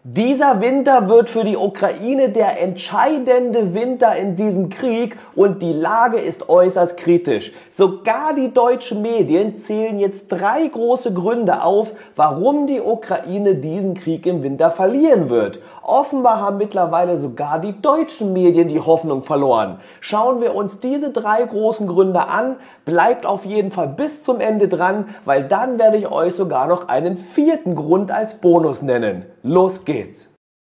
Dieser Winter wird für die Ukraine der entscheidende Winter in diesem Krieg und die Lage ist äußerst kritisch. Sogar die deutschen Medien zählen jetzt 3 große Gründe auf, warum die Ukraine diesen Krieg im Winter verlieren wird. Offenbar haben mittlerweile sogar die deutschen Medien die Hoffnung verloren. Schauen wir uns diese 3 großen Gründe an, bleibt auf jeden Fall bis zum Ende dran, weil dann werde ich euch sogar noch einen 4. Grund als Bonus nennen. Los geht's!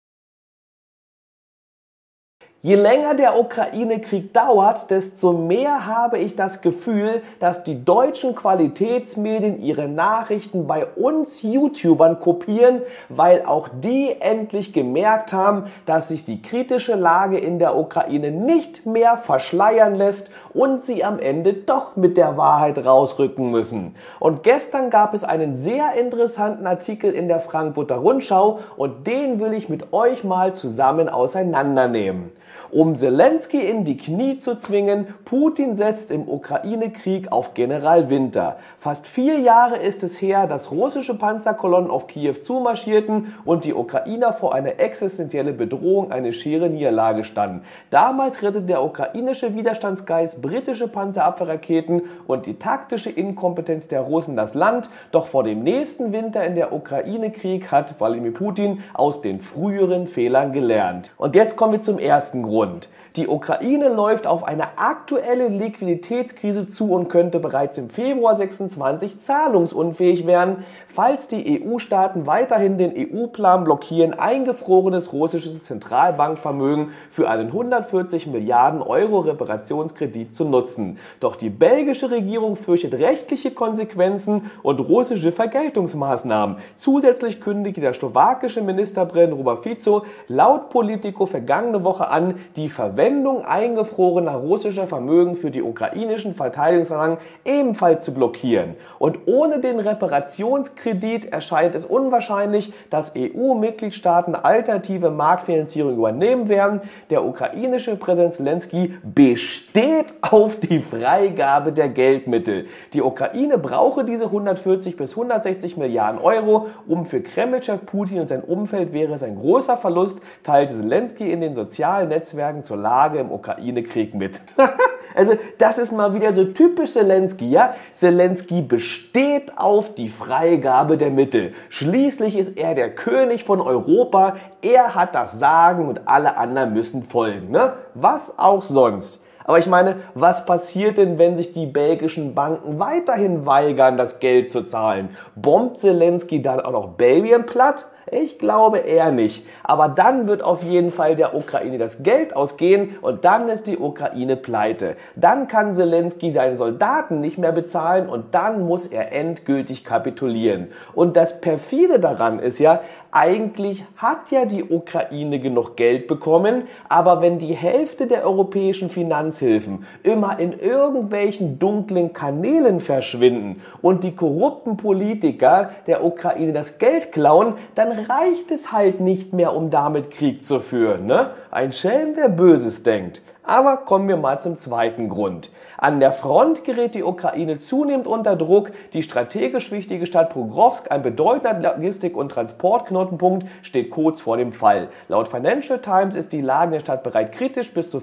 Je länger der Ukraine-Krieg dauert, desto mehr habe ich das Gefühl, dass die deutschen Qualitätsmedien ihre Nachrichten bei uns YouTubern kopieren, weil auch die endlich gemerkt haben, dass sich die kritische Lage in der Ukraine nicht mehr verschleiern lässt und sie am Ende doch mit der Wahrheit rausrücken müssen. Und gestern gab es einen sehr interessanten Artikel in der Frankfurter Rundschau und den will ich mit euch mal zusammen auseinandernehmen. Um Selenskyj in die Knie zu zwingen, Putin setzt im Ukraine-Krieg auf General Winter. Fast 4 Jahre ist es her, dass russische Panzerkolonnen auf Kiew zumarschierten und die Ukrainer vor einer existenziellen Bedrohung, eine schwere Niederlage standen. Damals rettete der ukrainische Widerstandsgeist britische Panzerabwehrraketen und die taktische Inkompetenz der Russen das Land. Doch vor dem nächsten Winter in der Ukraine-Krieg hat Wladimir Putin aus den früheren Fehlern gelernt. Und jetzt kommen wir zum ersten Grund. Die Ukraine läuft auf eine aktuelle Liquiditätskrise zu und könnte bereits im Februar 26 zahlungsunfähig werden, falls die EU-Staaten weiterhin den EU-Plan blockieren, eingefrorenes russisches Zentralbankvermögen für einen 140 Milliarden Euro Reparationskredit zu nutzen. Doch die belgische Regierung fürchtet rechtliche Konsequenzen und russische Vergeltungsmaßnahmen. Zusätzlich kündigte der slowakische Ministerpräsident Robert Fico laut Politico vergangene Woche an, die Verwendung eingefrorener russischer Vermögen für die ukrainischen Verteidigungsanlagen ebenfalls zu blockieren. Und ohne den Reparationskredit erscheint es unwahrscheinlich, dass EU-Mitgliedstaaten alternative Marktfinanzierung übernehmen werden. Der ukrainische Präsident Selenskyj besteht auf die Freigabe der Geldmittel. Die Ukraine brauche diese 140 bis 160 Milliarden Euro, für Kreml-Chef Putin und sein Umfeld wäre es ein großer Verlust, teilte Selenskyj in den sozialen Netzwerken zur Lage im Ukraine-Krieg mit. Also das ist mal wieder so typisch Selenskyj, ja? Selenskyj besteht auf die Freigabe der Mittel. Schließlich ist er der König von Europa, er hat das Sagen und alle anderen müssen folgen, ne? Was auch sonst. Aber ich meine, was passiert denn, wenn sich die belgischen Banken weiterhin weigern, das Geld zu zahlen? Bombt Selenskyj dann auch noch Belgien platt? Ich glaube eher nicht. Aber dann wird auf jeden Fall der Ukraine das Geld ausgehen und dann ist die Ukraine pleite. Dann kann Selenskyj seine Soldaten nicht mehr bezahlen und dann muss er endgültig kapitulieren. Und das perfide daran ist ja, eigentlich hat ja die Ukraine genug Geld bekommen, aber wenn die Hälfte der europäischen Finanzhilfen immer in irgendwelchen dunklen Kanälen verschwinden und die korrupten Politiker der Ukraine das Geld klauen, dann reicht es halt nicht mehr, um damit Krieg zu führen, ne? Ein Schelm, wer Böses denkt. Aber kommen wir mal zum zweiten Grund. An der Front gerät die Ukraine zunehmend unter Druck. Die strategisch wichtige Stadt Pokrovsk, ein bedeutender Logistik- und Transportknotenpunkt, steht kurz vor dem Fall. Laut Financial Times ist die Lage in der Stadt bereits kritisch. Bis zu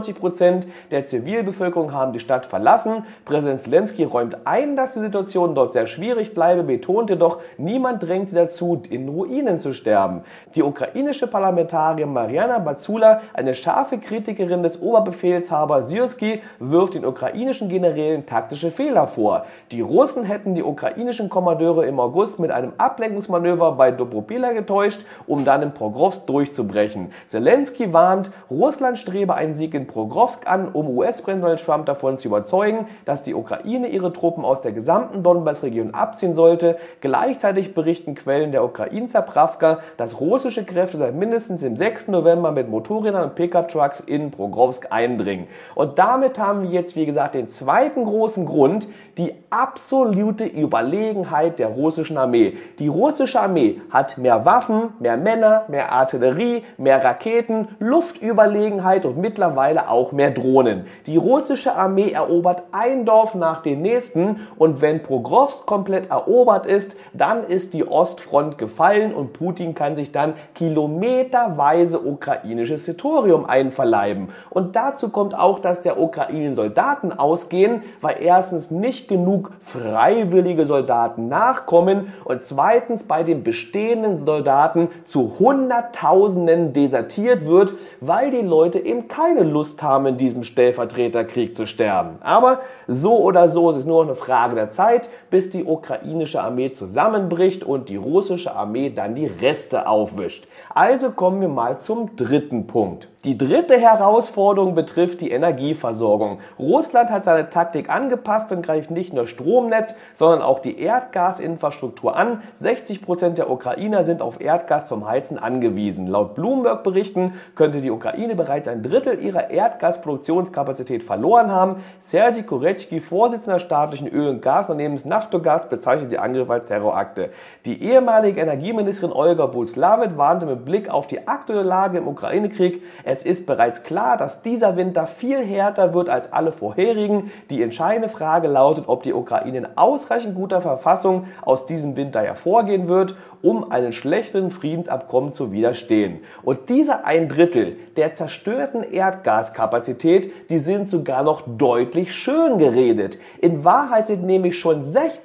95% der Zivilbevölkerung haben die Stadt verlassen. Präsident Selenskyj räumt ein, dass die Situation dort sehr schwierig bleibe, betont jedoch, niemand drängt sie dazu, in Ruinen zu sterben. Die ukrainische Parlamentarierin Mariana Batzula, eine scharfe Kritikerin des Oberbefehlshaber Syrskij, wirft den ukrainischen Generälen taktische Fehler vor. Die Russen hätten die ukrainischen Kommandeure im August mit einem Ablenkungsmanöver bei Dobropila getäuscht, um dann in Pokrovsk durchzubrechen. Selenskyj warnt, Russland strebe einen Sieg in Pokrovsk an, um US-Präsident Donald Trump davon zu überzeugen, dass die Ukraine ihre Truppen aus der gesamten Donbass-Region abziehen sollte. Gleichzeitig berichten Quellen der Ukrainzer Prawka, dass russische Kräfte seit mindestens dem 6. November mit Motorrädern und Pickup-Trucks in Pokrovsk Kachowsk eindringen. Und damit haben wir jetzt, wie gesagt, den zweiten großen Grund, die absolute Überlegenheit der russischen Armee. Die russische Armee hat mehr Waffen, mehr Männer, mehr Artillerie, mehr Raketen, Luftüberlegenheit und mittlerweile auch mehr Drohnen. Die russische Armee erobert ein Dorf nach dem nächsten und wenn Pokrovsk komplett erobert ist, dann ist die Ostfront gefallen und Putin kann sich dann kilometerweise ukrainisches Territorium einverleiben. Und dazu kommt auch, dass der Ukraine Soldaten ausgehen, weil erstens nicht genug freiwillige Soldaten nachkommen und zweitens bei den bestehenden Soldaten zu Hunderttausenden desertiert wird, weil die Leute eben keine Lust haben, in diesem Stellvertreterkrieg zu sterben. Aber so oder so ist es nur eine Frage der Zeit, bis die ukrainische Armee zusammenbricht und die russische Armee dann die Reste aufwischt. Also kommen wir mal zum dritten Punkt. Die dritte Herausforderung betrifft die Energieversorgung. Russland hat seine Taktik angepasst und greift nicht nur Stromnetz, sondern auch die Erdgasinfrastruktur an. 60% der Ukrainer sind auf Erdgas zum Heizen angewiesen. Laut Bloomberg-Berichten könnte die Ukraine bereits ein Drittel ihrer Erdgasproduktionskapazität verloren haben. Sergei Korechki, Vorsitzender staatlichen Öl- und Gasunternehmens Naftogaz, bezeichnet die Angriffe als Terrorakte. Die ehemalige Energieministerin Olga Bulslawet warnte mit Blick auf die aktuelle Lage im Ukraine-Krieg: Es ist bereits klar, dass dieser Winter viel härter wird als alle vorherigen. Die entscheidende Frage lautet, ob die Ukraine in ausreichend guter Verfassung aus diesem Winter hervorgehen wird, um einem schlechteren Friedensabkommen zu widerstehen. Und diese ein Drittel der zerstörten Erdgaskapazität, die sind sogar noch deutlich schön geredet. In Wahrheit sind nämlich schon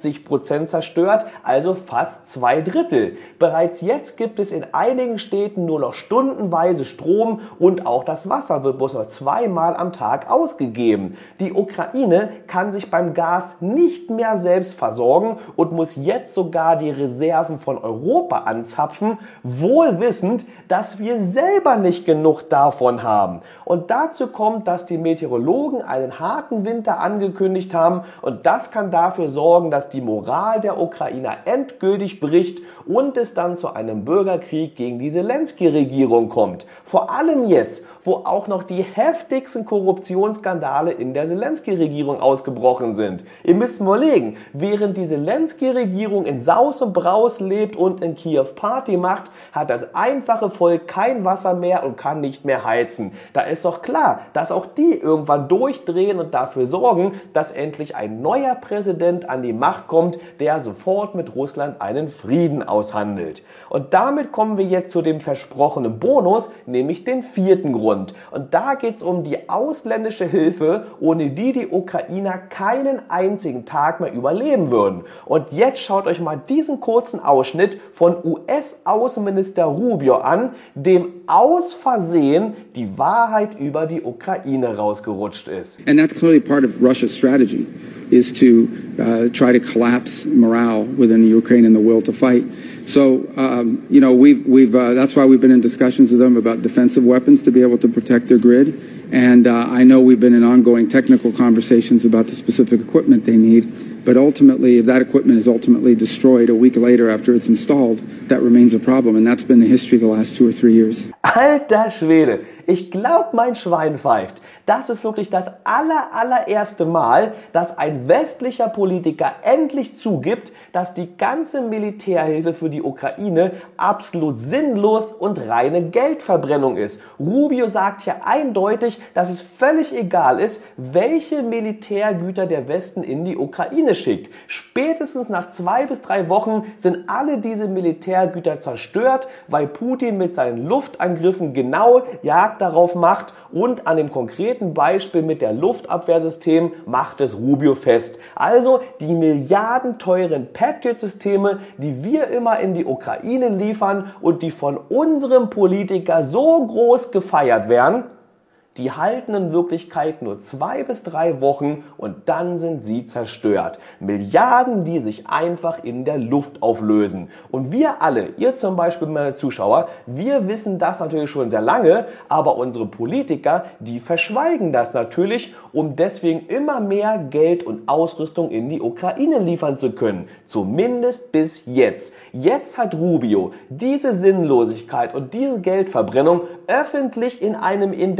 60% zerstört, also fast 2/3. Bereits jetzt gibt es in einigen Städten nur noch stundenweise Strom und auch das Wasser wird bloß noch 2-mal am Tag ausgegeben. Die Ukraine kann sich beim Gas nicht mehr selbst versorgen und muss jetzt sogar die Reserven von Europa anzapfen, wohl wissend, dass wir selber nicht genug davon haben. Und dazu kommt, dass die Meteorologen einen harten Winter angekündigt haben und das kann dafür sorgen, dass die Moral der Ukrainer endgültig bricht und es dann zu einem Bürgerkrieg gegen die Selensky-Regierung kommt. Vor allem jetzt, wo auch noch die heftigsten Korruptionsskandale in der Selensky-Regierung ausgebrochen sind. Ihr müsst mal überlegen, während die Selensky-Regierung in Saus und Braus lebt und in Kiew Party macht, hat das einfache Volk kein Wasser mehr und kann nicht mehr heizen. Da ist doch klar, dass auch die irgendwann durchdrehen und dafür sorgen, dass endlich ein neuer Präsident an die Macht kommt, der sofort mit Russland einen Frieden aushandelt. Und damit kommen wir jetzt zu dem versprochenen Bonus, nämlich den vierten Grund. Und da geht es um die ausländische Hilfe, ohne die die Ukrainer keinen einzigen Tag mehr überleben würden. Und jetzt schaut euch mal diesen kurzen Ausschnitt von US-Außenminister Rubio an, dem aus Versehen die Wahrheit über die Ukraine rausgerutscht ist. And that's clearly part of Russia's strategy, is to try to collapse morale within the Ukraine and the will to fight. So, you know, that's why we've been in discussions with them about defensive weapons to be able to protect their grid. And I know we've been in ongoing technical conversations about the specific equipment they need. But ultimately, if that equipment is ultimately destroyed a week later after it's installed, that remains a problem. And that's been the history the last 2 or 3 years. Alter Schwede, ich glaube, mein Schwein pfeift. Das ist wirklich das allererste Mal, dass ein westlicher Politiker endlich zugibt, dass die ganze Militärhilfe für die Ukraine absolut sinnlos und reine Geldverbrennung ist. Rubio sagt hier eindeutig, dass es völlig egal ist, welche Militärgüter der Westen in die Ukraine schickt. Spätestens nach 2 bis 3 Wochen sind alle diese Militärgüter zerstört, weil Putin mit seinen Luftangriffen genau Jagd darauf macht und an dem konkreten Beispiel mit der Luftabwehrsystem macht es Rubio fest. Also die milliardenteuren Patriot-Systeme, die wir immer in die Ukraine liefern und die von unserem Politiker so groß gefeiert werden, die halten in Wirklichkeit nur 2 bis 3 Wochen und dann sind sie zerstört. Milliarden, die sich einfach in der Luft auflösen. Und wir alle, ihr zum Beispiel meine Zuschauer, wir wissen das natürlich schon sehr lange, aber unsere Politiker, die verschweigen das natürlich, um deswegen immer mehr Geld und Ausrüstung in die Ukraine liefern zu können. Zumindest bis jetzt. Jetzt hat Rubio diese Sinnlosigkeit und diese Geldverbrennung öffentlich in einem Interview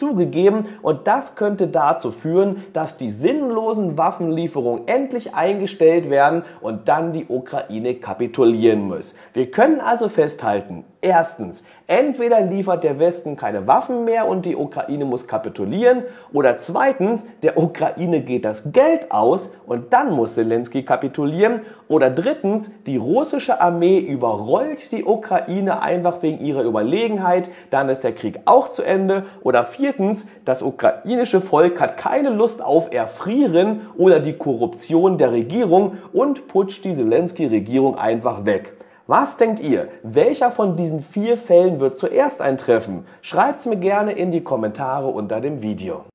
zugegeben und das könnte dazu führen, dass die sinnlosen Waffenlieferungen endlich eingestellt werden und dann die Ukraine kapitulieren muss. Wir können also festhalten, erstens, entweder liefert der Westen keine Waffen mehr und die Ukraine muss kapitulieren oder zweitens, der Ukraine geht das Geld aus und dann muss Zelensky kapitulieren oder drittens, die russische Armee überrollt die Ukraine einfach wegen ihrer Überlegenheit, dann ist der Krieg auch zu Ende oder viertens, das ukrainische Volk hat keine Lust auf Erfrieren oder die Korruption der Regierung und putscht die Zelensky-Regierung einfach weg. Was denkt ihr? Welcher von diesen 4 Fällen wird zuerst eintreffen? Schreibt's mir gerne in die Kommentare unter dem Video.